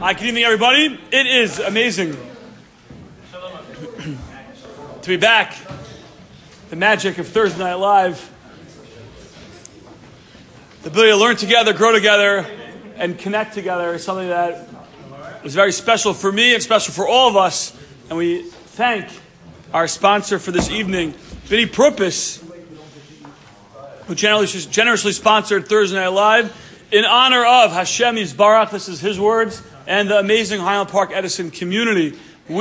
Hi, good evening, everybody. It is amazing to be back. The magic of Thursday Night Live. The ability to learn together, grow together, and connect together is something that was very special for me and special for all of us. And we thank our sponsor for this evening, Vinny Propus, who generously sponsored Thursday Night Live in honor of Hashem Yisbarach. This is his words, and the amazing Highland Park Edison community.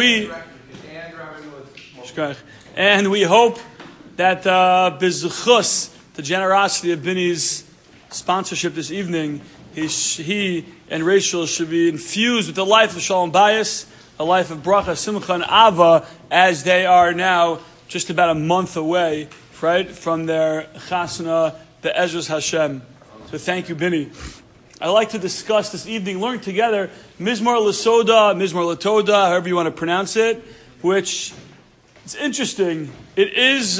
And we hope that B'zuchus, the generosity of Vinny's sponsorship this evening, he and Rachel should be infused with the life of Shalom Bayis, a life of Bracha, Simcha, and Ava, as they are now just about a month away, right, from their Chasana, the Ezra's Hashem. So thank you, Vinny. I'd like to discuss this evening, learn together, Mizmor L'Soda, Mizmor L'Toda, however you want to pronounce it, which, it's interesting. It is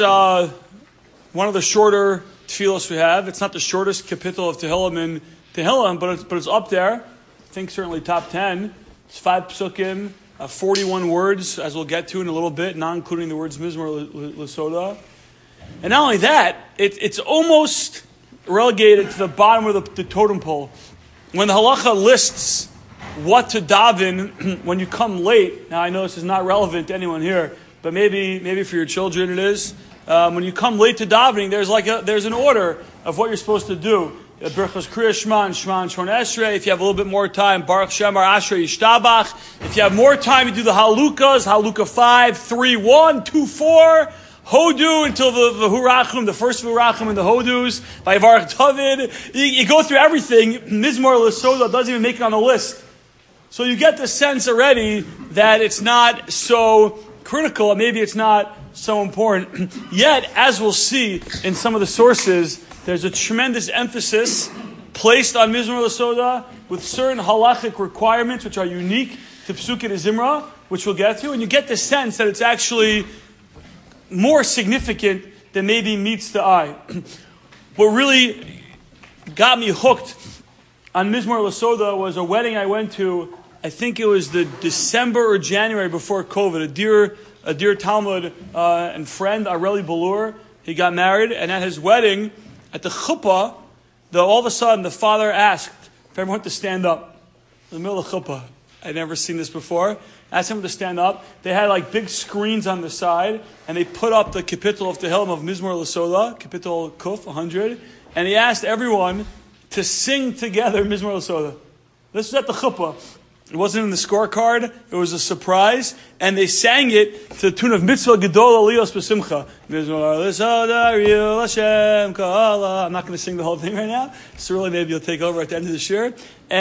one of the shorter tefillos we have. It's not the shortest kapitel of Tehillim in Tehillim, but it's up there. I think certainly top 10. It's 5 psukim, 41 words, as we'll get to in a little bit, not including the words Mizmor L'Soda. And not only that, it's almost relegated to the bottom of the totem pole. When the halacha lists what to daven when you come late, now I know this is not relevant to anyone here, but maybe for your children it is. When you come late to davening, there's an order of what you're supposed to do. Berachos Kriya Shema and Shema and Shon Esrei. If you have a little bit more time, Baruch Shem Ar Ashrei Yishtabach. If you have more time, you do the Halukas, Haluka 5, 3, 1, 2, 4. Hodu until the Hurachim, the first Hurachim and the Hodus, by Varach David. You go through everything. Mizmor L'Soda doesn't even make it on the list. So you get the sense already that it's not so critical, and maybe it's not so important. Yet, as we'll see in some of the sources, there's a tremendous emphasis placed on Mizmor L'Soda with certain halachic requirements which are unique to Psukei Zimra, which we'll get to, and you get the sense that it's actually more significant than maybe meets the eye. What really got me hooked on Mizmor L'Soda was a wedding I went to. I think it was the December or January before COVID. A dear Talmud and friend, Areli Balur, he got married, and at his wedding, at the chuppah, all of a sudden the father asked for everyone to stand up in the middle of the chuppah. I'd never seen this before. Asked him to stand up. They had like big screens on the side, and they put up the kapitel of Tehillim of Mizmor L'Soda, kapitel Kuf 100, and he asked everyone to sing together Mizmor L'Soda. This was at the chuppah. It wasn't in the scorecard. It was a surprise, and they sang it to the tune of Mitzvah Gedol Aliyos B'Simcha. Mizmor L'Soda Riul Hashem Ka'ala. I'm not going to sing the whole thing right now. So really, maybe you'll take over at the end of the shir.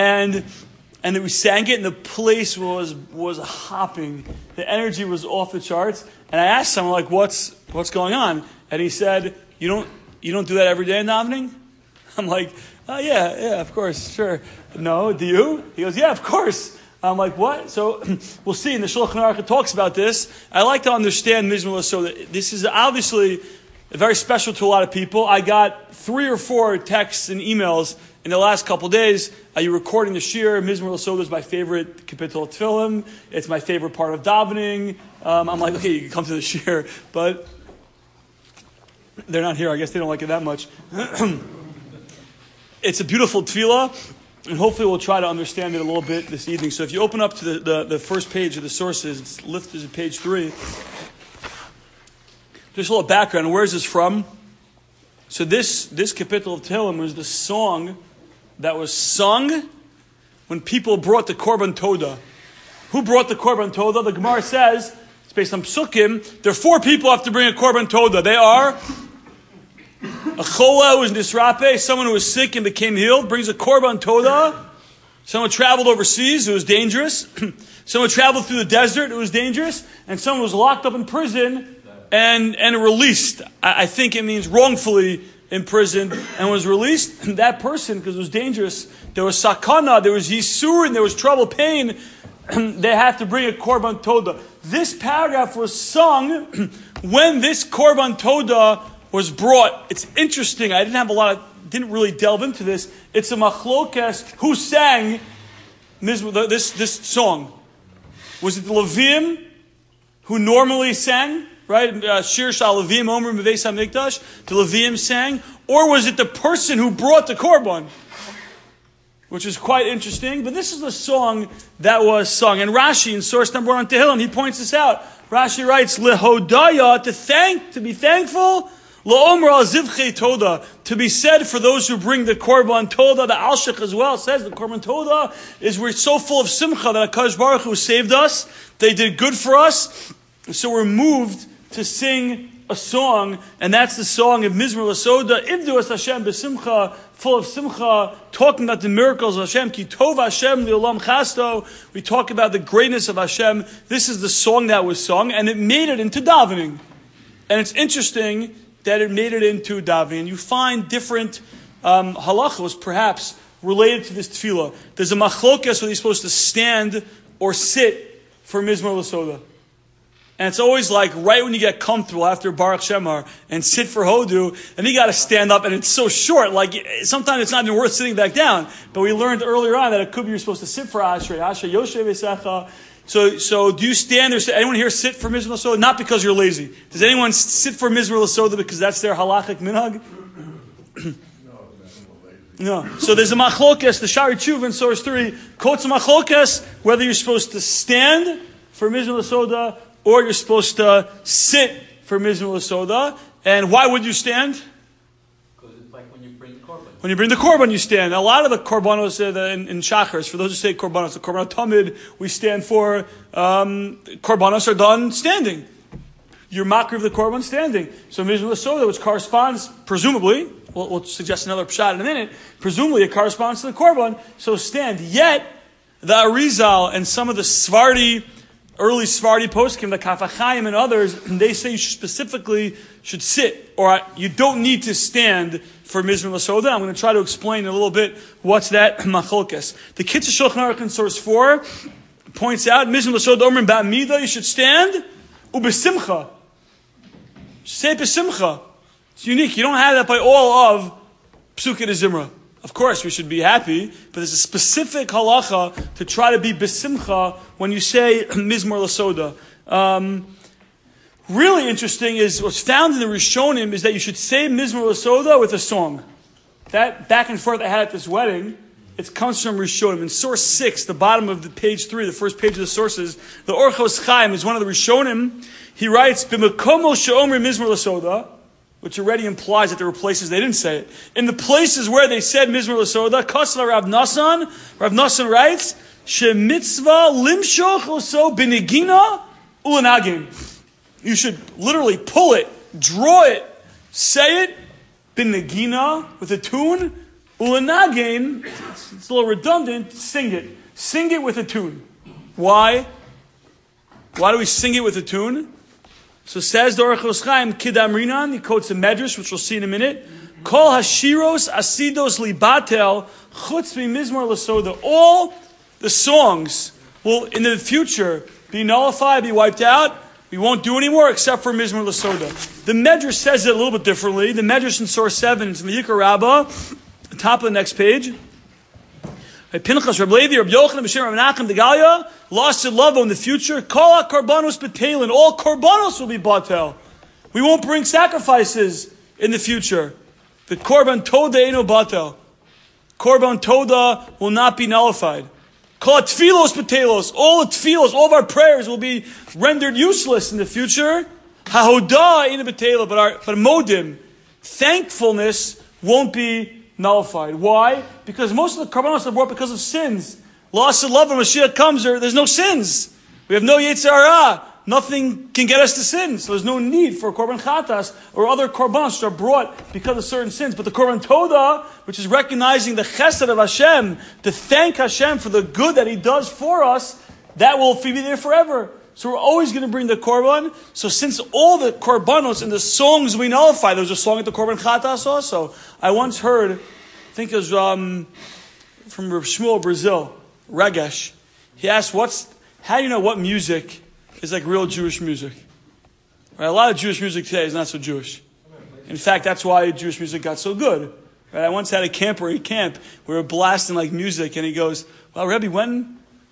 And then we sang it, and the place was hopping. The energy was off the charts. And I asked someone, like, what's going on? And he said, you don't do that every day in davening? I'm like, yeah, of course, sure. No, do you? He goes, yeah, of course. I'm like, what? So we'll see. And the Shulchan Aruch talks about this. I like to understand Mizmor L'Soda. This is obviously very special to a lot of people. I got 3 or 4 texts and emails in the last couple of days. Are you recording the shir? Mizmor L'Soda is my favorite kapitel of Tefillim. It's my favorite part of davening. I'm like, okay, you can come to the shir, but they're not here. I guess they don't like it that much. It's a beautiful tefillah, and hopefully we'll try to understand it a little bit this evening. So if you open up to the first page of the sources, it's listed at page 3. Just a little background. Where is this from? So this kapitel of Tehillim was the song that was sung when people brought the Korban Toda. Who brought the Korban Toda? The Gemara says, it's based on Psukim, there are 4 people who have to bring a Korban Toda. They are a chola who was nisrape, someone who was sick and became healed, brings a Korban Toda. Someone traveled overseas, it was dangerous. Someone traveled through the desert, it was dangerous. And someone was locked up in prison and released. I think it means wrongfully imprisoned and was released. And that person, because it was dangerous, there was sakana, there was yisur, and there was trouble, pain. They have to bring a korban toda. This paragraph was sung when this korban toda was brought. It's interesting. I didn't really delve into this. It's a machlokes who sang this song? Was it the Levim who normally sang, right? Shir Shal Levim Omer Meveis HaMikdash, the Levim sang, or was it the person who brought the korban? Which is quite interesting, but this is the song that was sung. And Rashi, in source number 1 on Tehillim, he points this out. Rashi writes, Lehodaya, to be thankful, La'omer al zivchei toda, to be said for those who bring the korban toda. The Alshich as well says the korban toda is we're so full of simcha that HaKadosh Baruch Hu saved us, they did good for us, so we're moved to sing a song, and that's the song of Mizmor Lasoda, Ivdu es Hashem b'simcha, full of simcha, talking about the miracles of Hashem, Ki tov Hashem li'olam chasto. We talk about the greatness of Hashem. This is the song that was sung, and it made it into davening. And it's interesting that it made it into davening. You find different halachos, perhaps, related to this tefillah. There's a machlokas whether you're supposed to stand or sit for Mizmor Lasoda. And it's always like right when you get comfortable after Baruch Shemar and sit for Hodu, and you got to stand up, and it's so short. Like sometimes it's not even worth sitting back down. But we learned earlier on that it could be you're supposed to sit for Ashrei Yoshev Esecha. So do you stand there? Anyone here sit for Mizmor Lasoda? Not because you're lazy. Does anyone sit for Mizmor Lasoda because that's their halachic minhag? No. So there's a machlokes. The Shari Tshuva in source 3 quotes a machlokes whether you're supposed to stand for Mizmor Lasoda or you're supposed to sit for Mizmor Lasoda. And why would you stand? Because it's like when you bring the korban. When you bring the korban, you stand. A lot of the korbanos in Shachars, for those who say korbanos, the korban tamid, we stand for, korbanos are done standing. You're makriv of the korban standing. So Mizmor Lasoda, which corresponds, presumably, we'll suggest another pshat in a minute, presumably it corresponds to the korban, so stand. Yet, the Arizal and some of the early Sephardi poskim, the Kaf HaChaim and others, they say you specifically should sit, or you don't need to stand for Mizmor Lasoda. I'm going to try to explain a little bit what's that machlokes. The Kitzur Shulchan Aruch in source 4 points out, Mizmor Lasoda Omrim Ba'amida, you should stand, u'besimcha. Say besimcha. It's unique. You don't have that by all of Psukei de Zimra. Of course, we should be happy, but there's a specific halacha to try to be besimcha when you say Mizmor Lasoda. Really interesting is what's found in the Rishonim is that you should say Mizmor Lasoda with a song. That back and forth I had at this wedding, it comes from Rishonim. In source 6, the bottom of the page 3, the first page of the sources, the Orchos Chaim is one of the Rishonim. He writes, B'mekomo she'omri Mizmor Lasoda, which already implies that there were places they didn't say it. In the places where they said Mizmor Lasoda, Kasla Rav Nassan writes, She mitzvah limshoch oso b'negina ulanagim. You should literally pull it, draw it, say it, b'negina, with a tune, ulanagim, it's a little redundant, sing it. Sing it with a tune. Why? Why do we sing it with a tune? So says the Orchos Chaim, Kidam Rinan, he quotes the Medrash, which we'll see in a minute. Kol hashiros asidos libatel chutz Mizmor Lasoda. All the songs will, in the future, be nullified, be wiped out. We won't do anymore except for Mizmor Lasoda. The Medrash says it a little bit differently. The Medrash in source 7, it's Vayikra Rabbah, the top of the next page. Pinchas, Reb Levi, Reb Yochanan, B'Shem, Reb Menachem, the Galia, lost in love in the future. Kol ha-korbanos b'teilin. All korbanos will be batel. We won't bring sacrifices in the future. The korban toda eino batel. Korban toda will not be nullified. Kol ha-tfilos b'teilos. All the tfilos, all of our prayers will be rendered useless in the future. Ha-hodah eino b'teila. But modim, thankfulness, won't be nullified. Why? Because most of the korbanos are brought because of sins. Lost of love when Mashiach comes, there's no sins. We have no Yetzer Hara. Nothing can get us to sin. So there's no need for korban chatas or other korbanos that are brought because of certain sins. But the korban toda, which is recognizing the chesed of Hashem, to thank Hashem for the good that He does for us, that will be there forever. So we're always going to bring the korban. So since all the korbanos and the songs we nullify, there was a song at the korban chatas also. I once heard, I think it was from Reb Shmuel Brazil, Regesh. He asked, how do you know what music is like real Jewish music? Right? A lot of Jewish music today is not so Jewish. In fact, that's why Jewish music got so good. Right? I once had a camper at camp. We were blasting like music, and he goes, "Well, Rebbe, when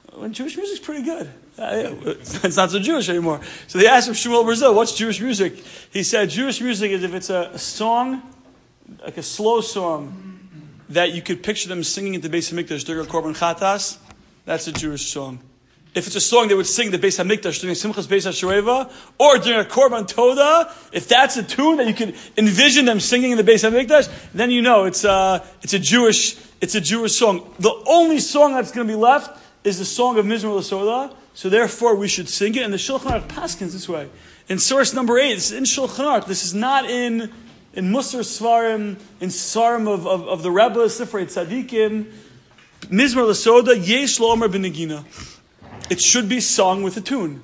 Well, Jewish music's pretty good. It's not so Jewish anymore. So they asked him, Shmuel Brazil, what's Jewish music? He said, Jewish music is if it's a song, like a slow song, that you could picture them singing at the Beis HaMikdash during a Korban Chatas, that's a Jewish song. If it's a song they would sing the Beis HaMikdash during Simchas Beis HaShoeva, or during a Korban Toda, if that's a tune that you could envision them singing in the Beis HaMikdash, then you know it's a Jewish song. The only song that's going to be left is the song of Mizmor L'Soda, so therefore we should sing it. And the Shulchan Aruch paskins this way. In source number 8, this is in Shulchan Aruch. This is not in Musar Svarim, in Svarim of the Rebbe, Sifrei Tzadikim. Mizmor L'Soda, Yesh Lo Omer B'Negina. It should be sung with a tune.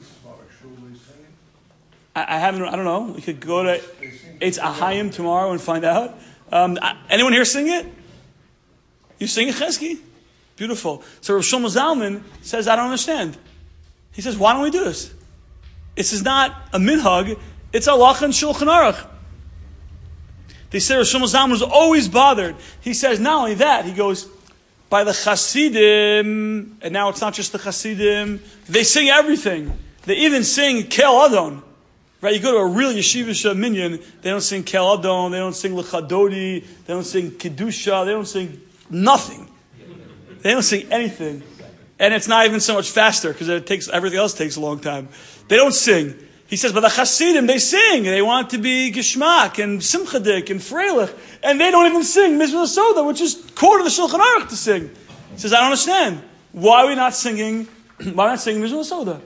I don't know. We could go to Eitz Ahayim tomorrow and find out. Anyone here sing it? You sing it, Chesky? Beautiful. So Rav Shlomo Zalman says, I don't understand. He says, why don't we do this? This is not a minhag. It's halacha and Shulchan Aruch. They say Rav Shlomo Zalman was always bothered. He says, not only that, he goes, by the Chasidim, and now it's not just the Chasidim, they sing everything. They even sing Kel Adon. Right? You go to a real yeshivish minyan, they don't sing Kel Adon, they don't sing L'Chadodi, they don't sing Kedusha, they don't sing nothing. They don't sing anything. And it's not even so much faster, because everything else takes a long time. They don't sing. He says, but the Hasidim, they sing. They want to be Geshmak and Simchadik and Freilich. And they don't even sing Mizmor L'Soda, which is core to the Shulchan Aruch to sing. He says, I don't understand. Why are we not singing, Mizmor L'Soda?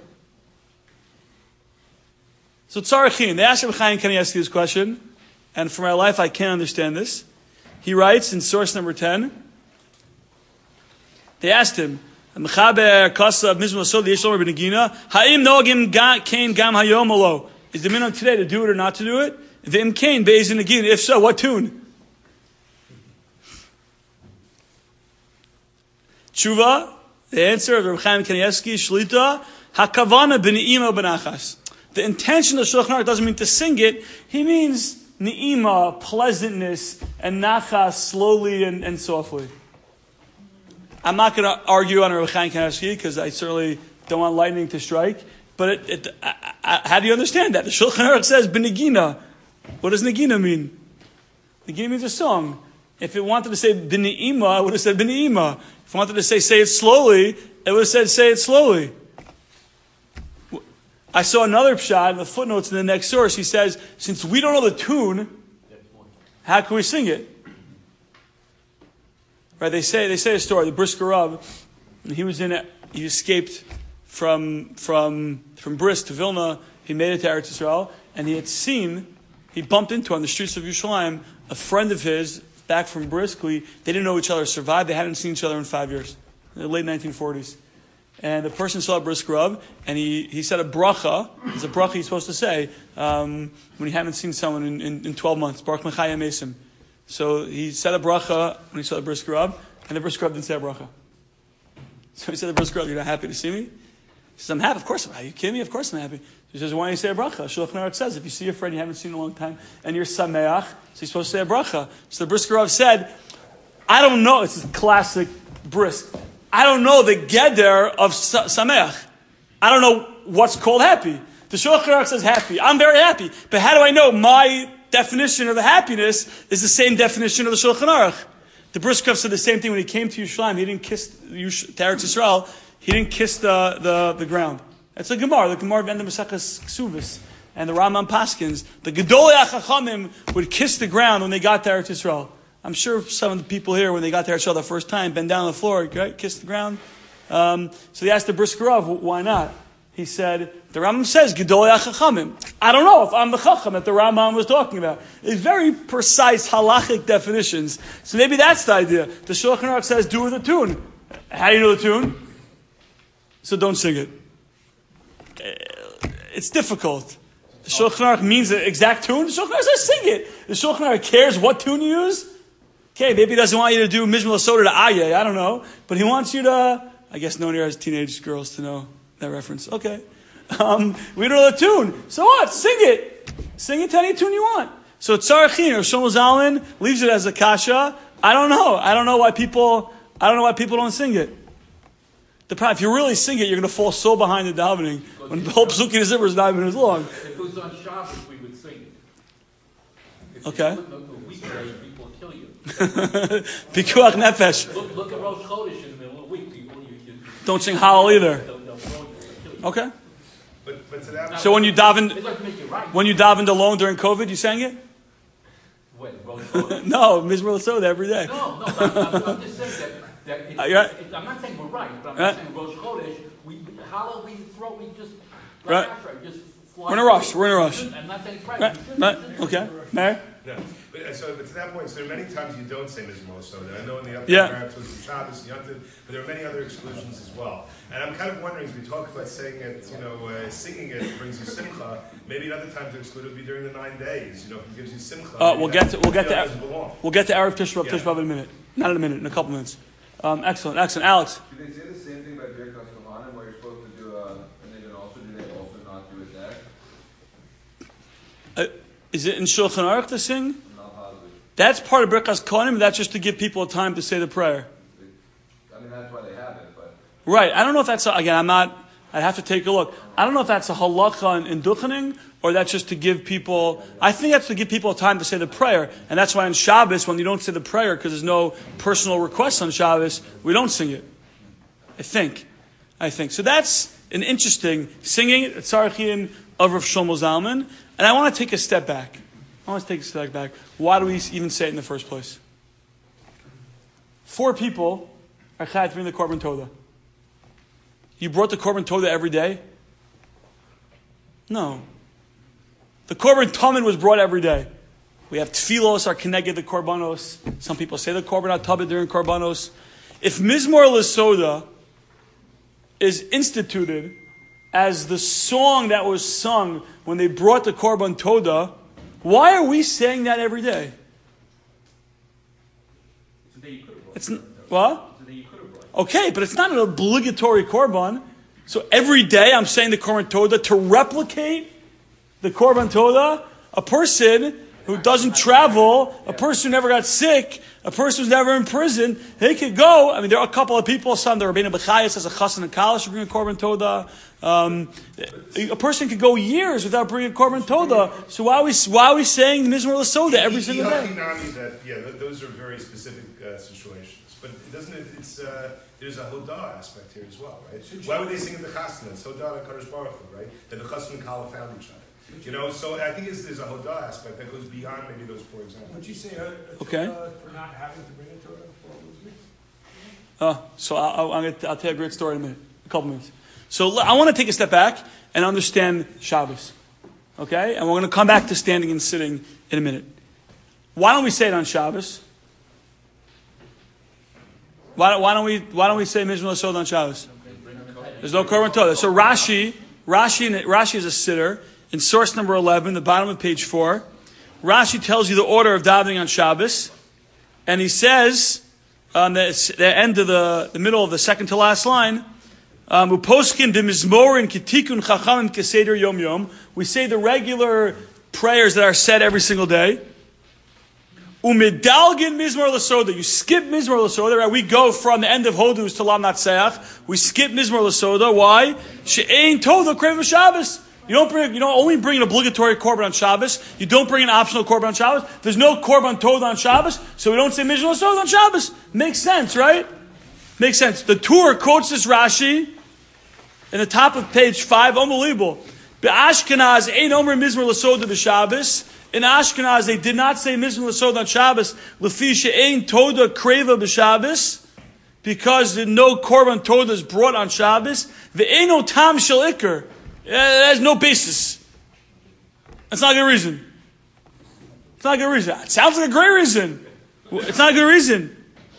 So Tzarachin, they asked Reb Chaim Kanievsky this question, and for my life I can't understand this. He writes in source number 10, they asked him, Mechaber Kasa of Mizmor L'Soda Yesh Lo Omer B'Negina Ha'im Nogim Kain Gam Hayom Alo. Is the minhag today to do it or not to do it? V'im Kain Be'ez Negina. If so, what tune? Tshuva, the answer of Reb Chaim Kanievsky, Shlita, Hakavana B'Ne'ima B'Nachas. The intention of Shulchan Aruch doesn't mean to sing it. He means Ne'ima, pleasantness, and Nachas, slowly and softly. I'm not going to argue on Reb Chaim Kanievsky because I certainly don't want lightning to strike. But how do you understand that? The Shulchan Aruch says B'Negina. What does Negina mean? Negina means a song. If it wanted to say B'Ne'ima, it would have said B'Ne'ima. If it wanted to say it slowly, it would have said say it slowly. I saw another pshat in the footnotes in the next source. He says, since we don't know the tune, how can we sing it? Right? They say a story. The Brisker Rav, he escaped from Brisk to Vilna. He made it to Eretz Yisrael, and he bumped into on the streets of Yerushalayim a friend of his back from Brisk. They didn't know each other, survived. They hadn't seen each other in 5 years, in the late 1940s. And the person saw Brisk Rav, and he said a bracha. It's a bracha he's supposed to say when you haven't seen someone in 12 months. Baruch Mechayim Mesim. So he said a bracha when he saw the Brisker Rav, and the Brisker Rav didn't say a bracha. So he said to the Brisker Rav, you're not happy to see me? He says, I'm happy. Of course I'm happy. Are you kidding me? Of course I'm happy. So he says, why don't you say a bracha? Shulchan Aruch says, if you see a friend you haven't seen in a long time, and you're sameach, so you're supposed to say a bracha. So the Brisker Rav said, I don't know. It's a classic Brisk. I don't know the geder of sameach. I don't know what's called happy. The Shulchan Aruch says happy. I'm very happy. But how do I know my definition of the happiness is the same definition of the Shulchan Aruch? The Brisker Rav said the same thing when he came to Yerushalayim. He didn't kiss Eretz Yisrael. He didn't kiss the ground. That's a Gemara. The Gemara of Enda Maseches Ksuvis and the Rambam Paskins. The Gedolei HaChachamim would kiss the ground when they got to Eretz Yisrael. I'm sure some of the people here, when they got to Eretz Yisrael the first time, bend down on the floor, right, kiss the ground. So they asked the Brisker Rav, why not? He said, the Rambam says, Gedolei HaChachamim. I don't know if I'm the Chacham that the Rambam was talking about. It's very precise halachic definitions. So maybe that's the idea. The Shulchan Aruch says, do with a tune. How do you know the tune? So don't sing it. It's difficult. The Shulchan Aruch means the exact tune. The Shulchan Aruch says, sing it. The Shulchan Aruch cares what tune you use. Okay, maybe he doesn't want you to do Mizmor L'Soda to Aryeh. I don't know. But he wants you to, I guess no one here has teenage girls to know that reference. Okay. We don't know the tune. So what? Sing it. Sing it to any tune you want. So Tzarachin or Shlomo Zalman leaves it as a kasha. I don't know. I don't know why people don't sing it. The problem, if you really sing it, you're going to fall so behind the davening when the whole Psukim Zimmer is not even as long. If it was on Shabbos, we would sing it. If Okay. you do it the weekday, people will kill you. Pikuach nefesh. Look at Rosh Chodesh in the middle of the week. People, Don't sing Hallel either. They'll kill you. Okay. But to that, So when you They'd davened, like to make it right. when you davened alone during COVID, you sang it? When, Rosh Chodesh? No, Mizmor L'Soda every day. No, I'm just saying that I'm not saying we're right, but I'm Right. saying Rosh Chodesh, Hallel, we just, Right. just fly. We're in a rush. We're in a rush. I'm not saying it's right. Right. We shouldn't. Right. Okay. Mary? no. But to that point, so there are many times you don't say Mizmor L'Soda. I know in the upper Yeah. Marathons, the Shabbos, the Yontiv, but there are many other exclusions as well. And I'm kind of wondering, as we talk about saying it, singing it brings you simcha. Maybe another time to exclude it would be during the 9 days. If it gives you simcha. We'll get to doesn't belong. Erev Tisha B'Av in a minute. Not in a minute. In a couple minutes. Excellent. Alex. Do they say the same thing about Birkas Kohanim, where you're supposed to do a nidin also? Do they also not do it there? Is it in Shulchan Aruch to sing? I'm not positive. That's part of Birkas Kohanim. That's just to give people time to say the prayer. I mean, that's why they have it, but Right. I don't know if that's I'd have to take a look. I don't know if that's a halacha in Duchening or that's just to give people. I think that's to give people time to say the prayer, and that's why on Shabbos, when you don't say the prayer because there's no personal request on Shabbos, we don't sing it. I think. So that's an interesting singing at Tzarchian of Rav Shlomo Zalman, and I want to take a step back. Why do we even say it in the first place? 4 people are chayav to bring the Korban Todah. You brought the Korban Todah every day? No. The Korban Tamid was brought every day. We have Tfilos, are connected the Korbanos. Some people say the Korban HaTabed during Korbanos. If Mizmor L'Soda is instituted as the song that was sung when they brought the Korban Todah, why are we saying that every day? It's what? Okay, but it's not an obligatory korban. So every day I'm saying the Korban Todah to replicate the Korban Todah. A person who doesn't travel, a person who never got sick, a person who's never in prison, they could go. I mean, there are a couple of people, some, the Rabbeinu Bechayas has a chassan and kalash to bring a Korban Todah. A person could go years without bringing a Korban Todah. So why are we saying the Mizmor L'Soda every single day? Those are very specific situations. But doesn't it? There's a Hodah aspect here as well, right? Why would they sing in the Chasna? It's Hodah and Kadosh Baruch Hu, right? That the Chasna and Kala found each other. So I think there's a Hodah aspect that goes beyond maybe those 4 examples. Would you say Okay. for not having to bring a Torah for all those weeks? So I'll tell you a great story in a minute, a couple minutes. So I want to take a step back and understand Shabbos, okay? And we're going to come back to standing and sitting in a minute. Why don't we say it on Shabbos? Why don't we say Mizmor L'Soda on Shabbos? There's no Korban Todah. So Rashi is a sitter in source number 11, the bottom of page 4. Rashi tells you the order of davening on Shabbos, and he says on the end of the middle of the second to last line, "Uposkin b'mizmorin kitikun chachamim keseder yom yom." We say the regular prayers that are said every single day. Umidalgin Mizmor L'Soda. You skip Mizmor L'Soda, right? We go from the end of Hodus to Lam Natseach. We skip Mizmor L'Soda. Why? She'ein Todah Krev Shabbos. You don't only bring an obligatory korban on Shabbos. You don't bring an optional korban on Shabbos. There's no korban Todah on Shabbos, so we don't say Mizmor L'Soda on Shabbos. Makes sense, right? Makes sense. The Tur quotes this Rashi in the top of page 5. Unbelievable. Be'ashkenaz ein omer Mizmor L'Soda b'Shabbos. In Ashkenaz, they did not say Mizmor L'Soda on Shabbos, L'fi she'ein Todah kreva b'Shabbos, because no Korban Todah is brought on Shabbos. Ve'eino tam shel ikar. It has no basis. That's not a good reason. It's not a good reason. It sounds like a great reason. It's not a good reason.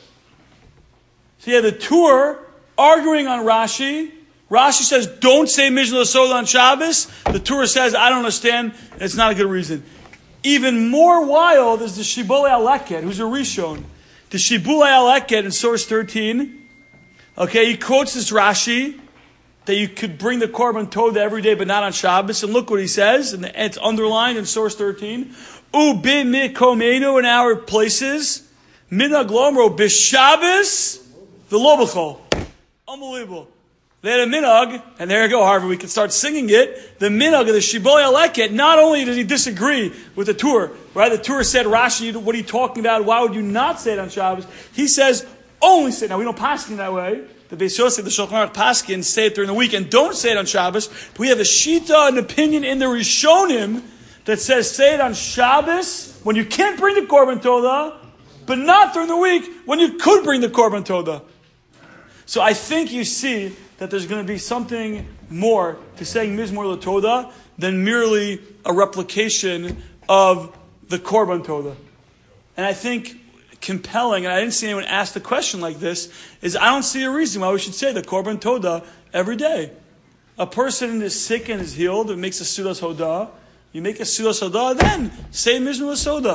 So the Tur arguing on Rashi. Rashi says, don't say Mizmor L'Soda on Shabbos. The Tur says, I don't understand. It's not a good reason. Even more wild is the Shibbolei Aleket, who's a Rishon. The Shibbolei Aleket in source 13. Okay, he quotes this Rashi that you could bring the Korban Todah every day, but not on Shabbos. And look what he says, and it's underlined in source 13. Ubimikomenu, in our places, minag lomro b'Shabbos v'lo b'chol. Unbelievable. They had a minhag, and there you go, Harvard, we can start singing it. The minhag of the Shibbolei Aleket, not only does he disagree with the Tur, right? The Tur said, Rashi, what are you talking about? Why would you not say it on Shabbos? He says, only say it. Now, we don't paskin that way. The Beis Yosef, the Shulchan Aruch paskin, say it during the week and don't say it on Shabbos. But we have a shita, an opinion in the Rishonim that says say it on Shabbos when you can't bring the Korban Todah, but not during the week when you could bring the Korban Todah. So I think you see that there's going to be something more to saying Mizmor LaTodah than merely a replication of the Korban Todah. And I think compelling, and I didn't see anyone ask the question like this, is I don't see a reason why we should say the Korban Todah every day. A person is sick and is healed, it makes a Sudas Hodah. You make a Sudas Hodah, then say Mizmor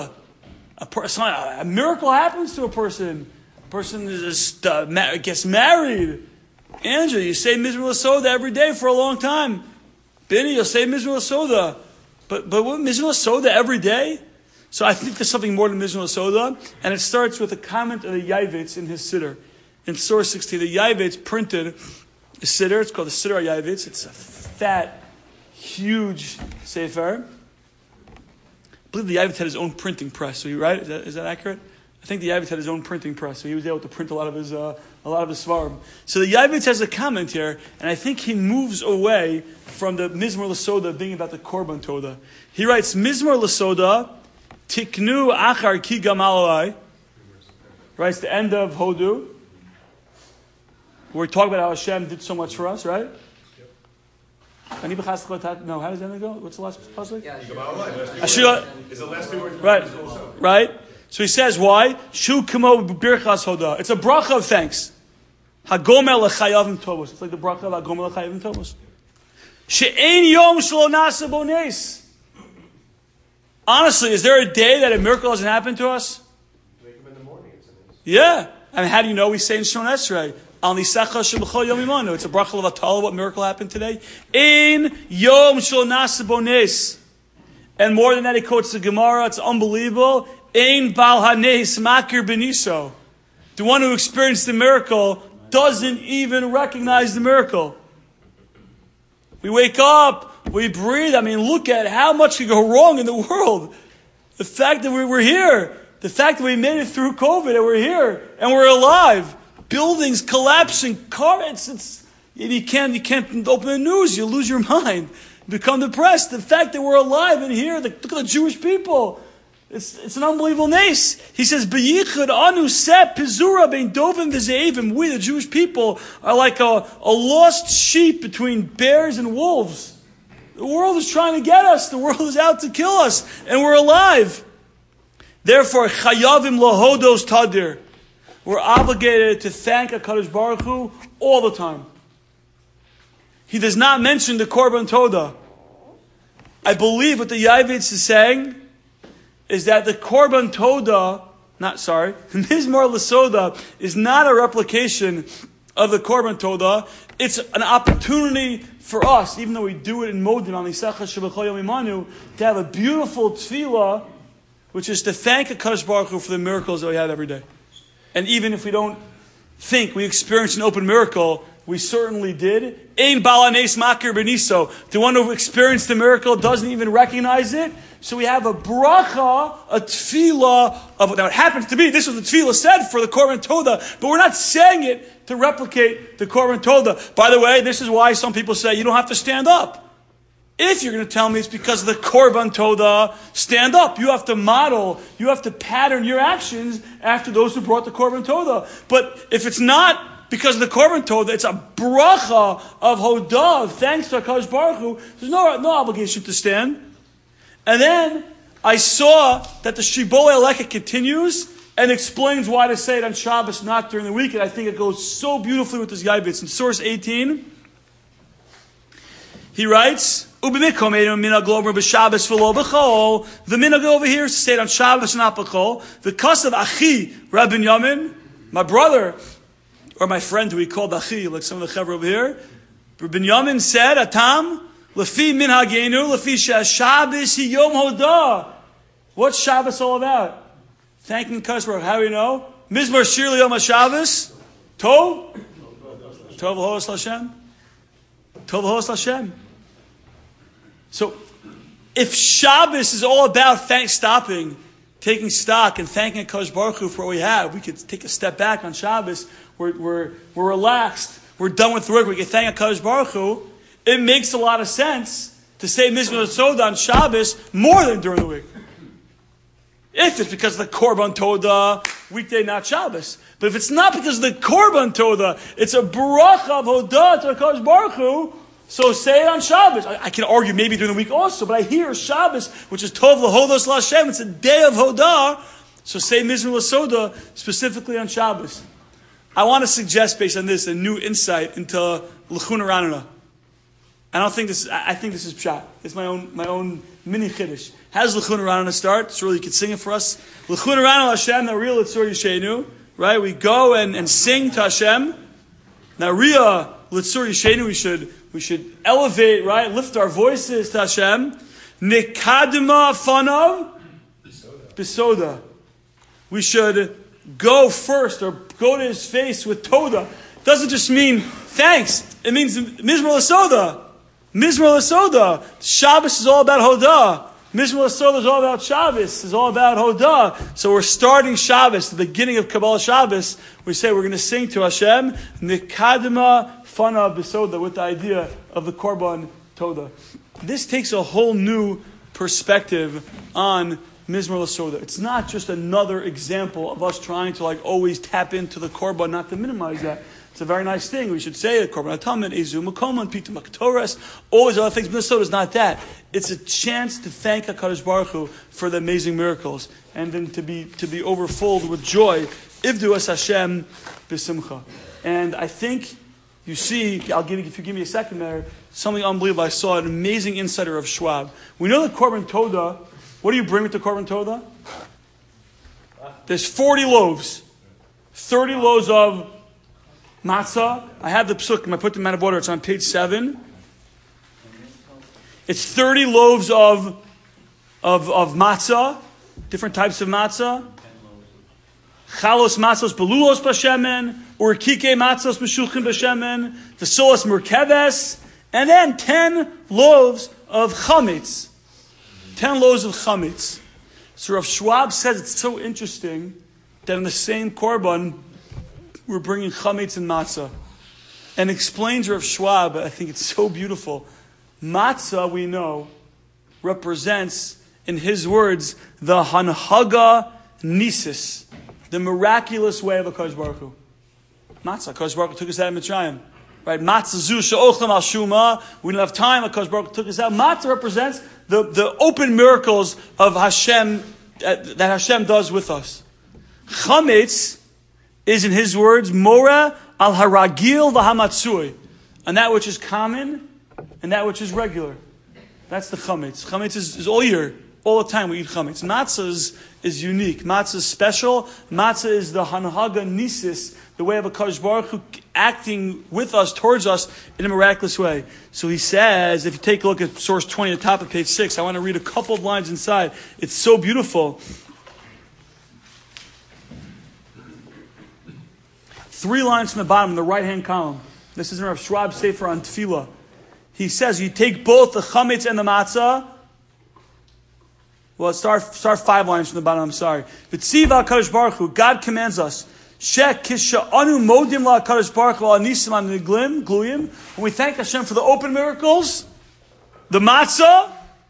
LaTodah. A miracle happens to a person. A person gets married. Andrew, you say Mizmor LaSoda every day for a long time. Benny, you'll say Mizmor LaSoda. But what, Mizmor LaSoda every day? So I think there's something more than Mizmor LaSoda. And it starts with a comment of the Yavitz in his Siddur. In Surah 16, the Yavitz printed a Siddur. It's called the Siddur Yavitz. It's a fat, huge sefer. I believe the Yavitz had his own printing press. So right? Is that accurate? I think the Yavitz had his own printing press, so he was able to print a lot of his svarim. So the Yavitz has a comment here, and I think he moves away from the Mizmor LaSoda being about the Korban Todah. He writes, Mizmor LaSoda, Tiknu Achar Ki Gamalai. Right, it's the end of Hodu. We're talking about how Hashem did so much for us, right? No, how does that go? What's the last pasuk? Is the last two words? Right. So he says, why? Shu kamo birchas hoda. It's a bracha of thanks. Hagomel lechayavim tovos. It's like the bracha of Hagomel lechayavim tovos. She'ein yom shelo nasa bones. Honestly, is there a day that a miracle hasn't happened to us? Wake up in the morning. Yeah. I mean, how do you know we say in Shon Esrei? Al nisecha sheb'chol yom imanu. It's a bracha of Atala. What miracle happened today? Ein yom shelo nasa bones. And more than that, he quotes the Gemara. It's unbelievable. Ein bal hanes makir beniso. The one who experienced the miracle doesn't even recognize the miracle. We wake up, we breathe. I mean, look at how much could go wrong in the world. The fact that we're here, the fact that we made it through COVID and we're here and we're alive. Buildings collapsing, cars. You can't open the news. You lose your mind, become depressed. The fact that we're alive and here, look at the Jewish people. It's an unbelievable nace. He says, "B'yichud anu sep pizura bein dovim v'zeivim." We, the Jewish people, are like a lost sheep between bears and wolves. The world is trying to get us. The world is out to kill us, and we're alive. Therefore, chayavim lahodos tadir. We're obligated to thank HaKadosh Baruch Hu all the time. He does not mention the Korban Todah. I believe what the Yavitz is saying is that the Korban Todah, Mizmor LaSoda is not a replication of the Korban Todah. It's an opportunity for us, even though we do it in Modin, on Nisecha Sheb'chol Yom Imanu, to have a beautiful tefillah, which is to thank HaKadosh Baruch Hu for the miracles that we have every day. And even if we don't think we experienced an open miracle, we certainly did. Ein bal hanes makir beniso. The one who experienced the miracle doesn't even recognize it. So we have a bracha, a tefillah of now it happens to be this was the tefillah said for the Korban Todah, but we're not saying it to replicate the Korban Todah. By the way, this is why some people say you don't have to stand up. If you're going to tell me it's because of the Korban Todah, stand up. You have to model, you have to pattern your actions after those who brought the Korban Todah. But if it's not because of the Korban Todah, it's a bracha of Hodah, thanks to HaKadosh Baruch Hu, there's no obligation to stand. And then I saw that the Shibbolei Aleket continues and explains why to say it on Shabbos, not during the week. And I think it goes so beautifully with this Yavitz. In source 18, he writes, the minhag over here is to say it on Shabbos, not B'chol. The kasav Achi, Rabbi Yamin, my brother, or my friend who he called Achi, like some of the Chevra over here, Rabbi Yamin said, Atam, Lefi minhagenu, lefi Shabbos hi yom hodah. What's Shabbos all about? Thanking HaKadosh Baruch Hu. How do you know? Mizmor Shir Yom HaShabbos. Tov? Tov l'hodos Hashem. Tov Hos Hashem. So, if Shabbos is all about stopping, taking stock, and thanking HaKadosh Baruch Hu for what we have, we could take a step back on Shabbos. We're relaxed. We're done with work. We can thank HaKadosh Baruch Hu. It makes a lot of sense to say Mizmor Soda on Shabbos more than during the week. If it's because of the Korban Toda, weekday, not Shabbos. But if it's not because of the Korban Toda, it's a bracha of Hodah to HaKadosh Baruch Hu, so say it on Shabbos. I can argue maybe during the week also, but I hear Shabbos, which is Tov L'Hodos L'Hashem, it's a day of Hodah, so say Mizmor Soda specifically on Shabbos. I want to suggest, based on this, a new insight into L'chun Ranana. I think this is pshat. It's my own mini chiddush. How does L'chun Ranana start? So really you could sing it for us. L'chun Ranana Hashem Nariya Litzur Yishenu. Right? We go and sing to Hashem. Nariya Litzur Yishenu. We should elevate, right? Lift our voices to Hashem. Nikadima Fanav Bisoda. We should go first or go to His face with Toda. It doesn't just mean thanks. It means Mizmor L'Soda. Mizmor L'Soda. Shabbos is all about Hodah. Mizmor L'Soda is all about Shabbos. It's all about Hodah. So we're starting Shabbos, the beginning of Kabbalah Shabbos. We say we're going to sing to Hashem, Nikadima Fana B'Soda, with the idea of the Korban Toda. This takes a whole new perspective on Mizmor L'Soda. It's not just another example of us trying to always tap into the Korban, not to minimize that. It's a very nice thing. We should say it. Korban Ataman, Ezu Makoman, Pitum Aktoras, all these other things. Minnesota is not that. It's a chance to thank HaKadosh Baruch Hu for the amazing miracles, and then to be overfilled with joy. Ivdu es Hashem b'simcha. And I think you see, if you give me a second there, something unbelievable. I saw an amazing insider of Schwab. We know the Korban Toda. What do you bring with the Korban Toda? There's 40 loaves, 30 loaves of matzah. I have the psukim. I put them out of order. It's on page 7. It's 30 loaves of matzah, different types of matzah. Chalos matzos belulos b'shemen, or kike matzos b'shuchim b'shemen, v'solas merkeves, and then 10 loaves of chametz. 10 loaves of chametz. So Rav Schwab says it's so interesting that in the same korban, we're bringing chametz and matzah. And explains Rav Schwab, I think it's so beautiful. Matzah, we know, represents, in his words, the hanhaga nisis, the miraculous way of HaKadosh Baruch Hu. Matzah, HaKadosh Baruch Hu took us out of Mitzrayim. Right? Matzah zu she'ochlam al shuma. We didn't have time, HaKadosh Baruch Hu took us out. Matzah represents the open miracles of Hashem, that Hashem does with us. Chametz is, in his words, mora al haragil v'hamatzui, and that which is common and that which is regular. That's the chametz. Chametz is all year, all the time we eat chametz. Matzah is unique. Matzah is special. Matzah is the hanhaga nisis, the way of HaKadosh Baruch Hu acting with us, towards us, in a miraculous way. So he says, if you take a look at source 20 at the top of page 6, I want to read a couple of lines inside. It's so beautiful. 3 lines from the bottom in the right-hand column. This is in Rav Schwab's Sefer on Tefillah. He says, you take both the chametz and the matzah. Well, start 5 lines from the bottom, I'm sorry. V'tziv HaKadosh Baruch Hu, God commands us, when we thank Hashem for the open miracles, the matzah,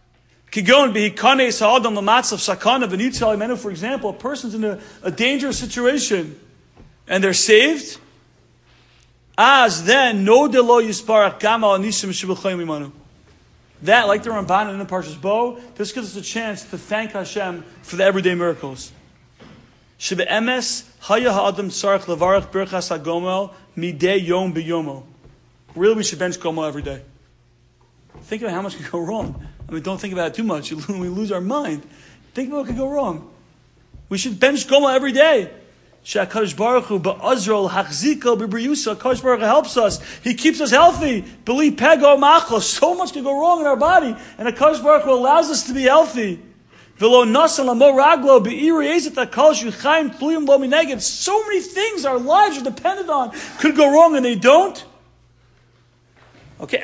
for example, a person's in a dangerous situation and they're saved, then that, like the Ramban in the Parshas Bo, this gives us a chance to thank Hashem for the everyday miracles. Really, we should bench gomel every day. Think about how much could go wrong. Don't think about it too much. We lose our mind. Think about what could go wrong. We should bench gomel every day. HaKadosh Baruch Hu HaKadosh Baruch Hu helps us. He keeps us healthy. So much can go wrong in our body, and HaKadosh Baruch Hu allows us to be healthy. So many things our lives are dependent on could go wrong, and they don't. Okay,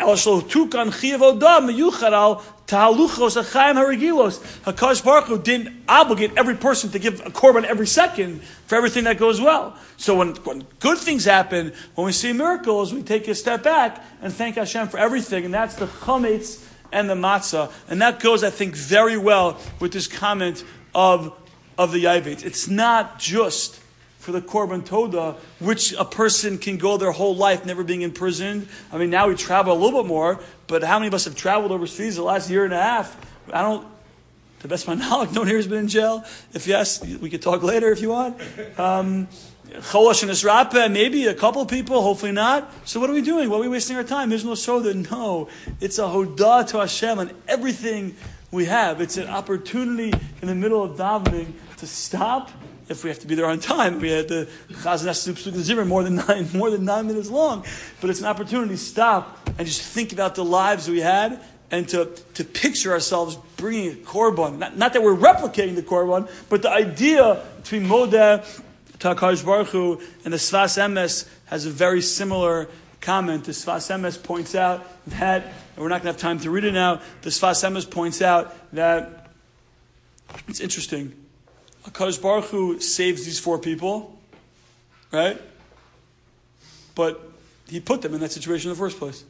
HaKadosh Baruch Hu didn't obligate every person to give a korban every second for everything that goes well. So when good things happen, when we see miracles, we take a step back and thank Hashem for everything, and that's the chametz and the matzah. And that goes, I think, very well with this comment of the Yavetz. It's not just for the Korban Toda, which a person can go their whole life never being imprisoned. I mean, now we travel a little bit more, but how many of us have traveled overseas the last year and a half? To the best of my knowledge, no one here has been in jail. If yes, we could talk later if you want. Cholash and Esrapa, maybe a couple of people, hopefully not. So what are we doing? Why are we wasting our time? There's no soda. No, it's a hodah to Hashem on everything we have. It's an opportunity in the middle of davening to stop. If we have to be there on time, we had the Chazan Zimmer more than 9 minutes long. But it's an opportunity to stop and just think about the lives we had and to picture ourselves bringing a korban. Not that we're replicating the korban, but the idea between Modeh to HaKadosh Baruch Hu and the Sfas Emes has a very similar comment. The Sfas Emes points out that, and we're not going to have time to read it now, the Sfas Emes points out that it's interesting. HaKadosh Baruch Hu saves these 4 people, right? But he put them in that situation in the first place.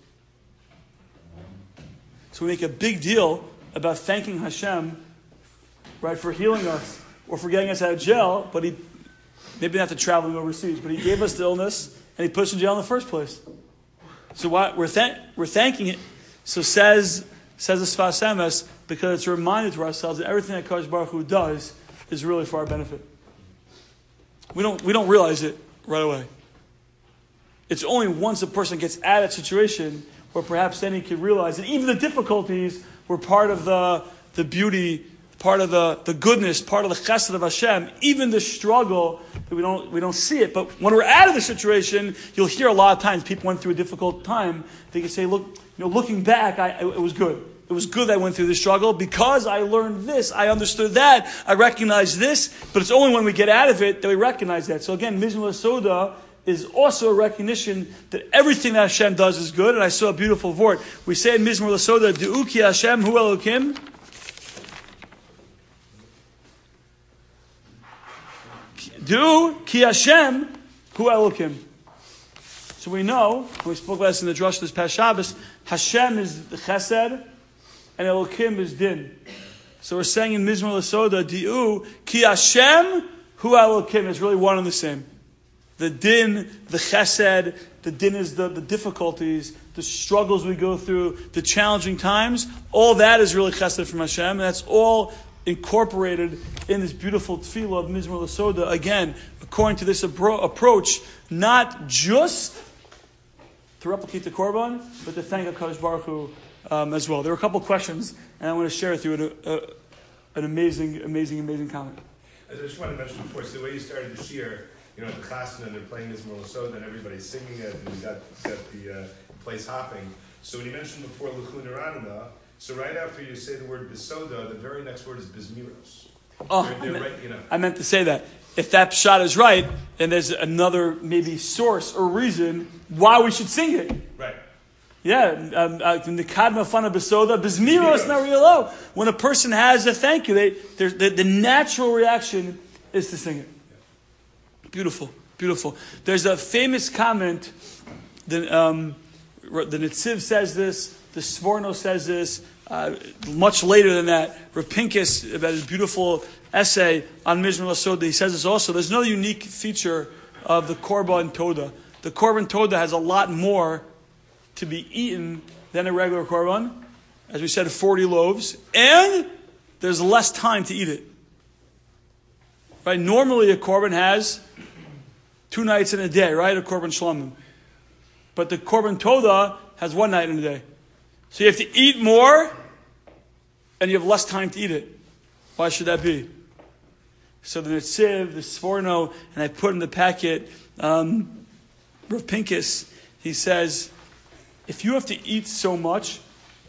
So we make a big deal about thanking Hashem, right, for healing us or for getting us out of jail, but he maybe not to traveling overseas, but he gave us the illness and he put us in jail in the first place. So why we're thanking it. So says the Sfas Emes, because it's a reminder to ourselves that everything that HaKadosh Baruch Hu does is really for our benefit. We don't realize it right away. It's only once a person gets out of that situation where perhaps then he can realize that even the difficulties were part of the beauty, part of the goodness, part of the chesed of Hashem. Even the struggle, that we don't see it. But when we're out of the situation, you'll hear a lot of times people went through a difficult time. They can say, look, looking back, it was good. It was good that I went through this struggle because I learned this, I understood that, I recognized this, but it's only when we get out of it that we recognize that. So again, Mizmor Soda is also a recognition that everything that Hashem does is good, and I saw a beautiful word. We say in Mizmor Soda, Du'u ki Hashem hu Elokim. Du'u ki Hashem hu Elokim. So we know, and we spoke about this in the Drush this past Shabbos, Hashem is the Chesed, and Elokim is Din. So we're saying in Mizmor L'Soda, Di'u, Ki Hashem, Hu Elokim. It's really one and the same. The Din, the Chesed, the Din is the difficulties, the struggles we go through, the challenging times. All that is really Chesed from Hashem, and that's all incorporated in this beautiful tefillah of Mizmor L'Soda. Again, according to this approach, not just to replicate the Korban, but to thank HaKadosh Baruch Hu as well. There were a couple questions, and I want to share with you an amazing comment. I just wanted to mention before, so the way you started the shir, the chasna, and they're playing Mizmor L'Soda, and everybody's singing it, and you got the place hopping. So when you mentioned before L'chun Ranana, so right after you say the word Bisoda, the very next word is Bizmiros. I meant to say that. If that shot is right, then there's another maybe source or reason why we should sing it. Right. Yeah, the kadma fana besoda bizmiros narielo. When a person has a thank you, the natural reaction is to sing it. Beautiful, beautiful. There's a famous comment. The Netziv says this. The Sforno says this. Much later than that, Rav Pincus, about his beautiful essay on Mizmor L'Soda, he says this also. There's another unique feature of the Korban Toda. The Korban Toda has a lot more to be eaten than a regular Korban. As we said, 40 loaves. And there's less time to eat it. Right? Normally a Korban has 2 nights in a day, right? A Korban Shlomim. But the Korban Toda has 1 night in a day. So you have to eat more, and you have less time to eat it. Why should that be? So the Netziv, the Sforno, and I put in the packet, Rav Pincus, he says, if you have to eat so much,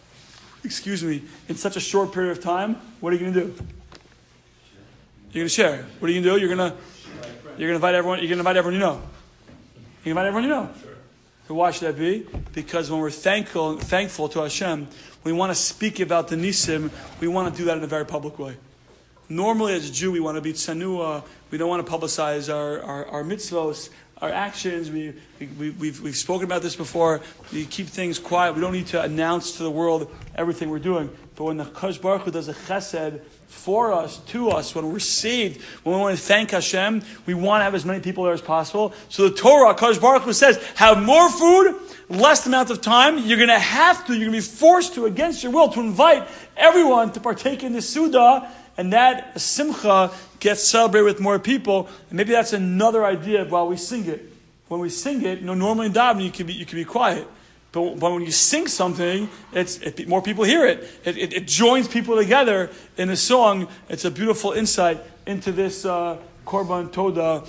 in such a short period of time, what are you going to do? You're going to share. What are you going to do? You're going to invite everyone. You're going to invite everyone you know. You invite everyone you know. Sure. Why should that be? Because when we're thankful to Hashem, we want to speak about the nisim, we want to do that in a very public way. Normally, as a Jew, we want to be tsanua. We don't want to publicize our mitzvos, our actions. We've spoken about this before. We keep things quiet. We don't need to announce to the world everything we're doing. But when the Kadosh Baruch Hu does a chesed for us, to us, when we're saved, when we want to thank Hashem, we want to have as many people there as possible. So the Torah, Kadosh Baruch Hu says, have more food, less amount of time. You're going to be forced to, against your will, to invite everyone to partake in the Suda. And that simcha gets celebrated with more people. And maybe that's another idea while we sing it. When we sing it, normally in davening you can be quiet. But when you sing something, more people hear it. It joins people together in a song. It's a beautiful insight into this Korban Toda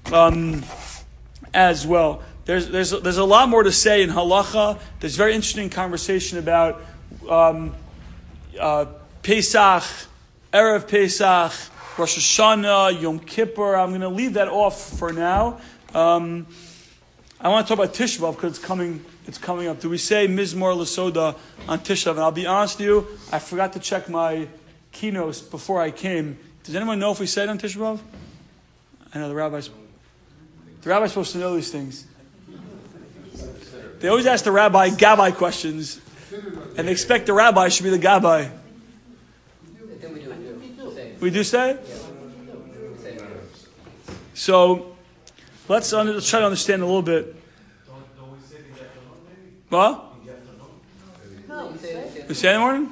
as well. There's a lot more to say in halacha. There's very interesting conversation about Pesach, Erev Pesach, Rosh Hashanah, Yom Kippur. I'm going to leave that off for now. I want to talk about Tisha B'Av because it's coming up. Do we say Mizmor L'Soda on Tisha B'Av? And I'll be honest with you, I forgot to check my keynotes before I came. Does anyone know if we say it on Tisha B'Av? I know the rabbi's supposed to know these things. They always ask the gabbai questions, and they expect the rabbi should be the gabbai. We do say? So, let's try to understand a little bit. Don't we say the afternoon, maybe? What? No, we say We say in the morning?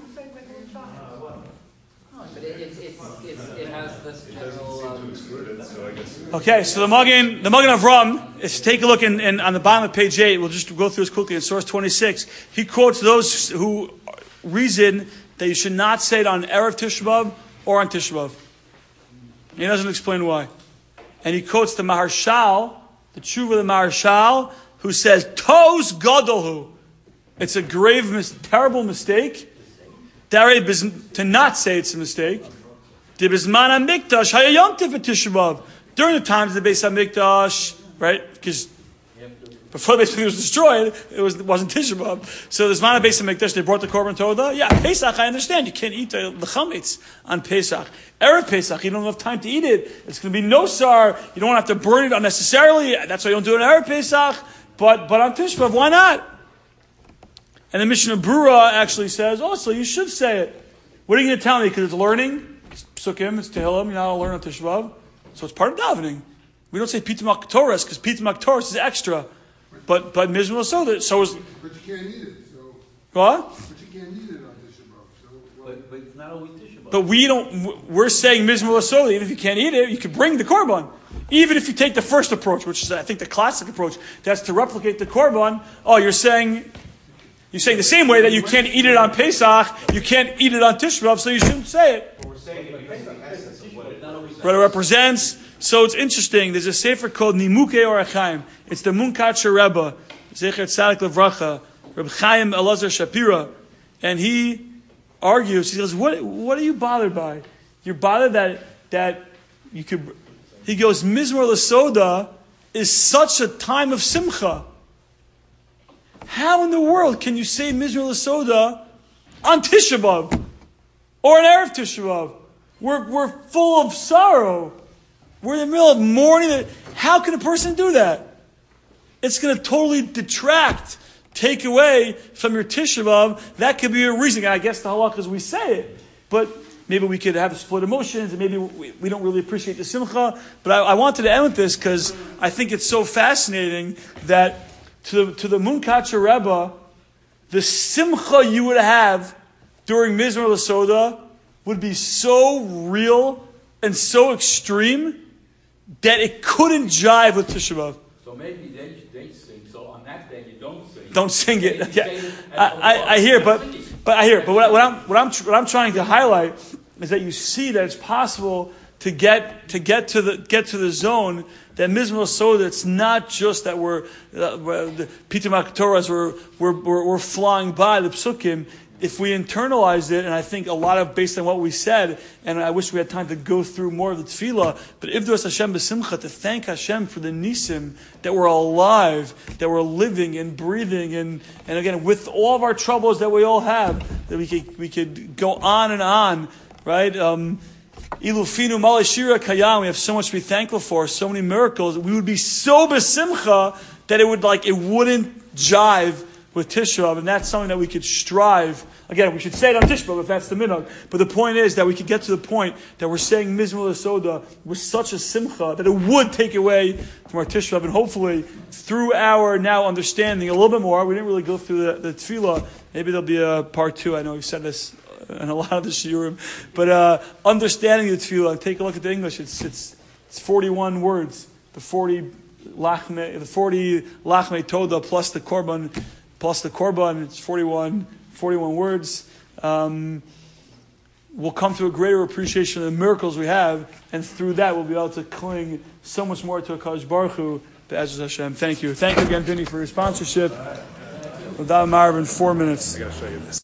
but it has this general. Okay, so the Magen Avram, is take a look on the bottom of page 8. We'll just go through this quickly in source 26. He quotes those who reason that you should not say it on Erev Tisha B'Av or on Tisha B'Av. He doesn't explain why. And he quotes the Maharshal, the Tshuva of the Maharshal, who says, Tos Gadolhu. It's a terrible mistake. To not say it's a mistake. During the times of the Beis HaMikdash, right? Because before the Beis HaMikdash was destroyed, it wasn't Tisha B'Av. So the Zman of Beis HaMikdash, they brought the Korban Toda. Yeah, Pesach, I understand. You can't eat the chametz on Pesach. Erev Pesach, you don't have time to eat it. It's going to be no sar. You don't have to burn it unnecessarily. That's why you don't do it on Erev Pesach. But on Tisha B'Av, why not? And the Mishnah Brura actually says, also, you should say it. What are you going to tell me? Because it's learning. It's Psukim, it's Tehillim. You're not going to learn on Tisha B'Av. So it's part of davening. We don't say Pitum HaKtoras because Pitum HaKtoras is extra. But Mizmor L'Soda, so is... But you can't eat it, so... What? But you can't eat it on Tisha B'Av, so... But it's not always Tisha B'Av. But we're saying Mizmor L'Soda, even if you can't eat it, you could bring the Korban. Even if you take the first approach, which is, I think, the classic approach, that's to replicate the Korban. Oh, you're saying the same way that you can't eat it on Pesach, you can't eat it on Tisha B'Av, so you shouldn't say it. But we're saying it because of the essence of what it What it represents. So it's interesting. There's a sefer called Nimukei Orachaim. It's the Munkatcher Rebbe, Zecher Tzadik Levracha, Reb Chaim Elazar Shapira, and he argues. He goes, "What are you bothered by? You're bothered that you could." He goes, "Mizmor L'Soda is such a time of simcha. How in the world can you say Mizmor L'Soda on Tisha B'Av or on Erev Tisha B'Av? We're full of sorrow. We're in the middle of mourning. How can a person do that? It's going to totally take away from your Tisha B'Av. That could be a reason. I guess the halakha is we say it. But maybe we could have split emotions, and maybe we don't really appreciate the simcha. But I wanted to end with this because I think it's so fascinating that to the Munkatcher Rebbe, the simcha you would have during Mizmor L'Soda would be so real and so extreme that it couldn't jive with Tisha B'Av. So maybe they sing. So on that day you don't sing. Don't sing it. You Yeah. say it I hear, but what I'm trying to highlight is that you see that it's possible to get to the zone that Mizmor L'Soda. It's not just that we're the Pitum HaKtoras we're flying by the Psukim. if we internalize it, and I think a lot of based on what we said, and I wish we had time to go through more of the tefillah, but Ivdos Hashem b'simcha, to thank Hashem for the nisim, that we're alive, that we're living and breathing, and again, with all of our troubles that we all have, that we could go on and on, right? Ilufinu malashira kayam, we have so much to be thankful for, so many miracles, we would be so b'simcha that it wouldn't jive with Tisha B'Av, and that's something that we could strive. Again, we should say it on Tisha B'Av if that's the minhag. But the point is that we could get to the point that we're saying Mizmor L'Soda with such a simcha that it would take away from our Tisha B'Av, and hopefully through our now understanding a little bit more. We didn't really go through the tefillah. Maybe there'll be a part 2. I know we've said this in a lot of the shiurim, but understanding the tefillah. Take a look at the English. It's 41 words. The 40 lachme toda plus the korban. It's 41 words. We'll come to a greater appreciation of the miracles we have, and through that we'll be able to cling so much more to HaKadosh Baruch Hu, Be'ezus Hashem. Thank you. Thank you again, Vinny, for your sponsorship. Without Marv in 4 minutes. I gotta show you this.